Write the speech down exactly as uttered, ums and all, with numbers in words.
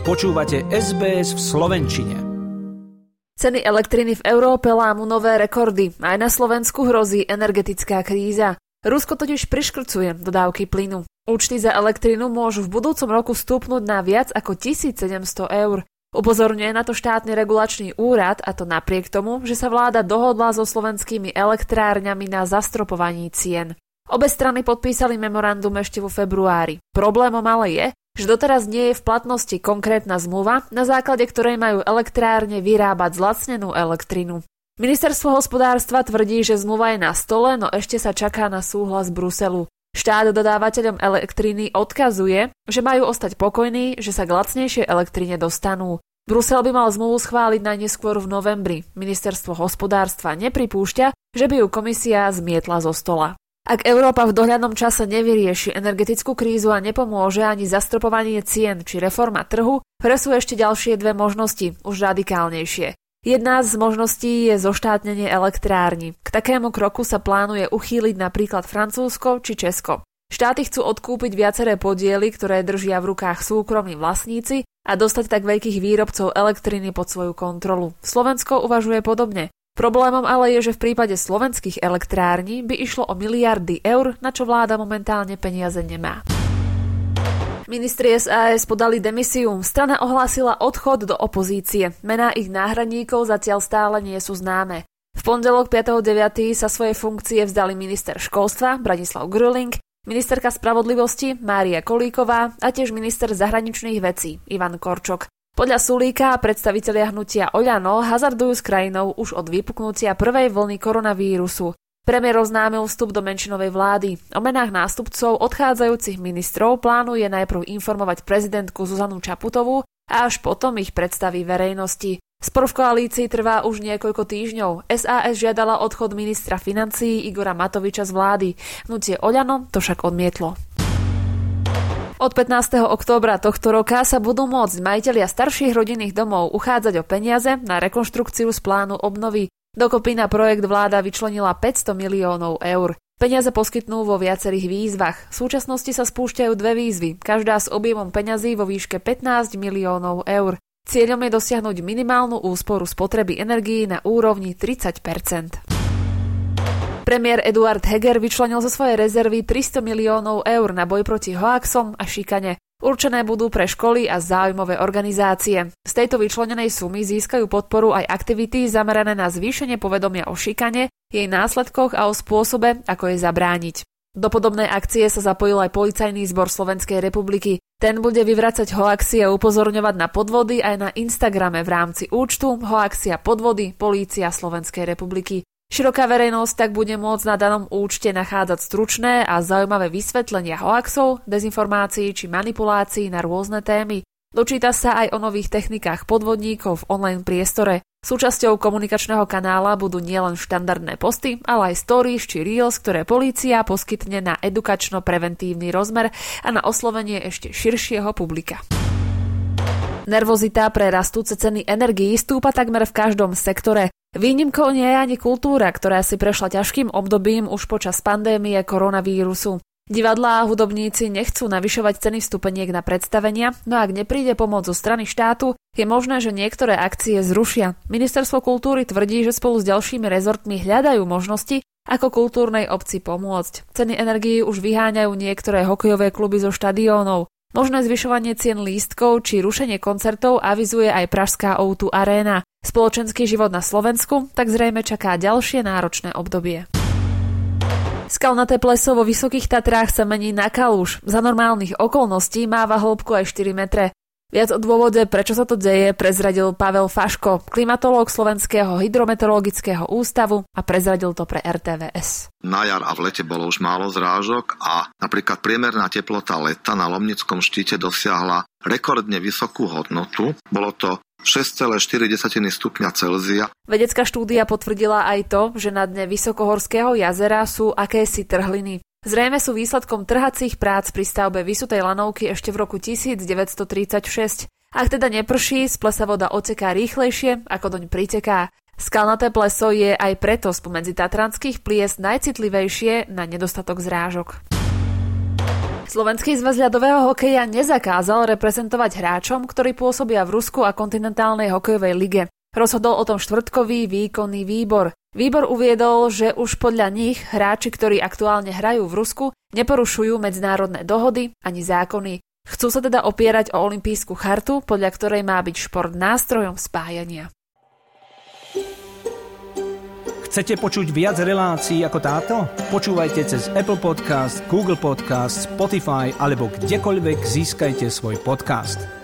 Počúvate es bé es v slovenčine. Ceny elektriny v Európe lámu nové rekordy. Aj na Slovensku hrozí energetická kríza. Rusko totiž priškrcuje dodávky plynu. Účty za elektrinu môžu v budúcom roku stúpnuť na viac ako tisícsedemsto eur. Upozorňuje na to štátny regulačný úrad, a to napriek tomu, že sa vláda dohodla so slovenskými elektrárňami na zastropovaní cien. Obe strany podpísali memorandum ešte vo februári. Problémom ale je, že doteraz nie je v platnosti konkrétna zmluva, na základe ktorej majú elektrárne vyrábať zlacnenú elektrinu. Ministerstvo hospodárstva tvrdí, že zmluva je na stole, no ešte sa čaká na súhlas Bruselu. Štát dodávateľom elektriny odkazuje, že majú ostať pokojní, že sa k lacnejšej elektrine dostanú. Brusel by mal zmluvu schváliť najneskôr v novembri. Ministerstvo hospodárstva nepripúšťa, že by ju komisia zmietla zo stola. Ak Európa v dohľadnom čase nevyrieši energetickú krízu a nepomôže ani zastropovanie cien či reforma trhu, hre sú ešte ďalšie dve možnosti, už radikálnejšie. Jedna z možností je zoštátnenie elektrární. K takému kroku sa plánuje uchýliť napríklad Francúzsko či Česko. Štáty chcú odkúpiť viaceré podiely, ktoré držia v rukách súkromní vlastníci, a dostať tak veľkých výrobcov elektriny pod svoju kontrolu. Slovensko uvažuje podobne. Problémom ale je, že v prípade slovenských elektrární by išlo o miliardy eur, na čo vláda momentálne peniaze nemá. Ministri es a es podali demisiu. Strana ohlásila odchod do opozície. Mená ich náhradníkov zatiaľ stále nie sú známe. V pondelok piateho deviateho sa svojej funkcie vzdali minister školstva Branislav Gröling, ministerka spravodlivosti Mária Kolíková a tiež minister zahraničných vecí Ivan Korčok. Podľa Sulíka a predstavitelia hnutia Oľano hazardujú s krajinou už od vypuknutia prvej vlny koronavírusu. Premiér oznámil vstup do menšinovej vlády. O menách nástupcov odchádzajúcich ministrov plánuje najprv informovať prezidentku Zuzanu Čaputovú a až potom ich predstaví verejnosti. Spor v koalícii trvá už niekoľko týždňov. es a es žiadala odchod ministra financií Igora Matoviča z vlády. Hnutie Oľano to však odmietlo. Od pätnásteho októbra tohto roka sa budú môcť majitelia starších rodinných domov uchádzať o peniaze na rekonštrukciu z plánu obnovy. Dokopy na projekt vláda vyčlenila päťsto miliónov eur. Peniaze poskytnú vo viacerých výzvach. V súčasnosti sa spúšťajú dve výzvy, každá s objemom peňazí vo výške pätnásť miliónov eur. Cieľom je dosiahnuť minimálnu úsporu spotreby energií na úrovni tridsať percent. Premiér Eduard Heger vyčlenil zo svojej rezervy tristo miliónov eur na boj proti hoaxom a šikane. Určené budú pre školy a záujmové organizácie. Z tejto vyčlenenej sumy získajú podporu aj aktivity zamerané na zvýšenie povedomia o šikane, jej následkoch a o spôsobe, ako jej zabrániť. Do podobnej akcie sa zapojil aj Policajný zbor Slovenskej republiky. Ten bude vyvracať hoaxy a upozorňovať na podvody aj na Instagrame v rámci účtu Hoaxia podvody Polícia Slovenskej republiky. Široká verejnosť tak bude môcť na danom účte nachádzať stručné a zaujímavé vysvetlenia hoaxov, dezinformácií či manipulácií na rôzne témy. Dočíta sa aj o nových technikách podvodníkov v online priestore. Súčasťou komunikačného kanála budú nielen štandardné posty, ale aj stories či reels, ktoré polícia poskytne na edukačno-preventívny rozmer a na oslovenie ešte širšieho publika. Nervozita pre rastúce ceny energií stúpa takmer v každom sektore. Výnimkou nie je ani kultúra, ktorá si prešla ťažkým obdobím už počas pandémie koronavírusu. Divadlá a hudobníci nechcú navyšovať ceny vstupeniek na predstavenia, no ak nepríde pomoc zo strany štátu, je možné, že niektoré akcie zrušia. Ministerstvo kultúry tvrdí, že spolu s ďalšími rezortmi hľadajú možnosti, ako kultúrnej obci pomôcť. Ceny energií už vyháňajú niektoré hokejové kluby zo štadiónov. Možné zvyšovanie cien lístkov či rušenie koncertov avizuje aj pražská ó dva Arena. Spoločenský život na Slovensku tak zrejme čaká ďalšie náročné obdobie. Skalnaté pleso vo Vysokých Tatrách sa mení na kaluž. Za normálnych okolností máva hĺbku aj štyri metre. Viac o dôvode, prečo sa to deje, prezradil Pavel Faško, klimatológ Slovenského hydrometeorologického ústavu, a prezradil to pre er té vé es. Na jar a v lete bolo už málo zrážok a napríklad priemerná teplota leta na Lomnickom štíte dosiahla rekordne vysokú hodnotu. Bolo to šesť celá štyri stupňa Celzia. Vedecká štúdia potvrdila aj to, že na dne Vysokohorského jazera sú akési trhliny. Zrejme sú výsledkom trhacích prác pri stavbe Vysutej lanovky ešte v roku devätnásťtridsaťšesť. Ak teda neprší, z plesa voda odteká rýchlejšie, ako doň priteká. Skalnaté pleso je aj preto spomedzi tatranských plies najcitlivejšie na nedostatok zrážok. Slovenský zväz ľadového hokeja nezakázal reprezentovať hráčom, ktorí pôsobia v Rusku a kontinentálnej hokejovej lige. Rozhodol o tom štvrtkový výkonný výbor. Výbor uviedol, že už podľa nich hráči, ktorí aktuálne hrajú v Rusku, neporušujú medzinárodné dohody ani zákony. Chcú sa teda opierať o olympijskú chartu, podľa ktorej má byť šport nástrojom spájania. Chcete počuť viac relácií ako táto? Počúvajte cez Apple Podcast, Google Podcast, Spotify alebo kdekoľvek získajte svoj podcast.